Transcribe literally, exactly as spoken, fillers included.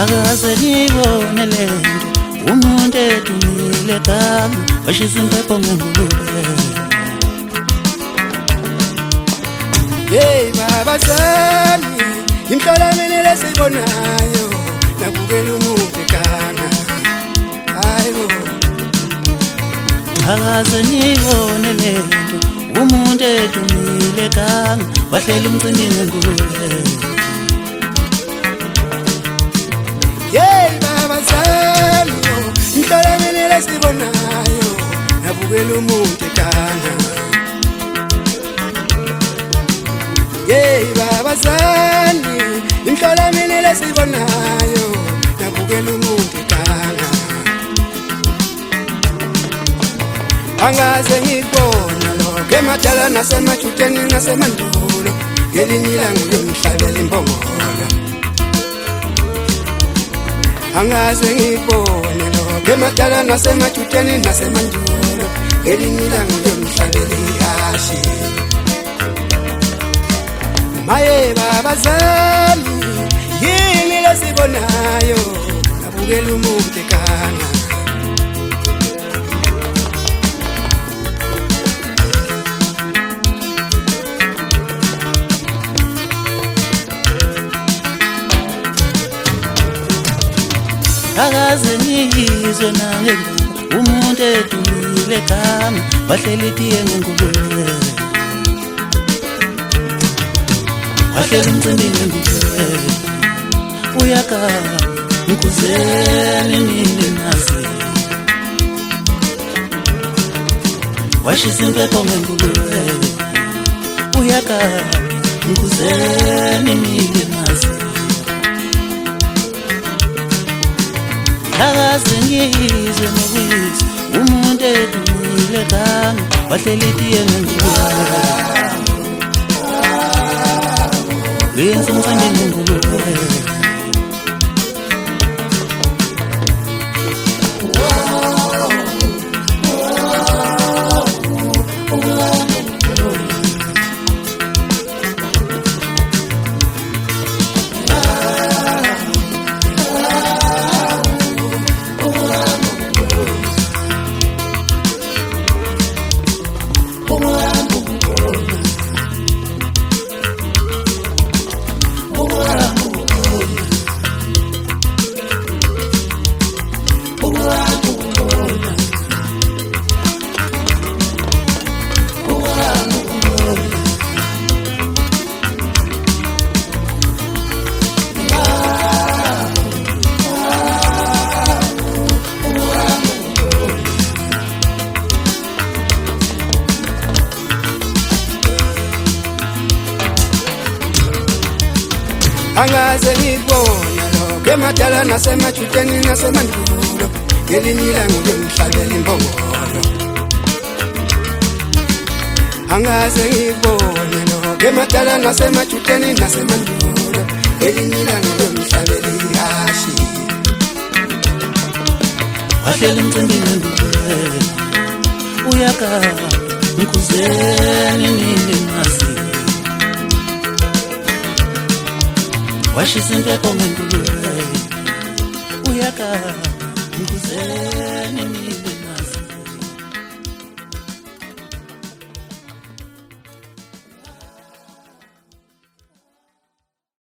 akaze ngibone lento umuntu edumile kami washisa impepho ngengulube. Hey baba zami imhlolamini lesibonayo nabukela umuntu ekana hayibo akaze ngibone lento umuntu edumile kami wahlela umcimbi ngengulube. Hey baba zami imhlolamini lesibonayo nabukela umuntu ekana. Hey baba zami imhlolamini lesibonayo nabukela umuntu ekana. Angaze ngibona lokho emadala nasemajuteni nasemandulo ngelinye ilanga ngiyomhlabela imbongolo. Angaze ngibona lokho emadala nasemajuteni nasemandulo ngelinye ilanga ngiyomhlabela ihashi. Maye baba zami yini lesibonayo nabukela umuntu ekana. Akaze ngiyizwe nangendaba umuntu edumile kami wahlela itiye ngengulube. Wahlela umcimbi ngengulube uyakhala ngikuzeni nini nazi washisa impepho ngengulube uyakhala ngikuzeni nini nazi. Akaze ngiyizwe nokuyizwa umuntu edumile kami wahlela itiye ngengulube. Wenza umcimbi ngengulube. Angaze ngibona lokho emadala nasemajuteni nasemandulo ngelinye ilanga ngiyomhlabela imbongolo. Angaze ngibona lokho emadala nasemajuteni nasemandulo ngelinye ilanga ngiyomhlabela ihashi. Wahlela umcimbi ngengulube uyakhala ngikuzeni nini nazi washisa impepho ngengulube uyakhala ngikuzeni nini.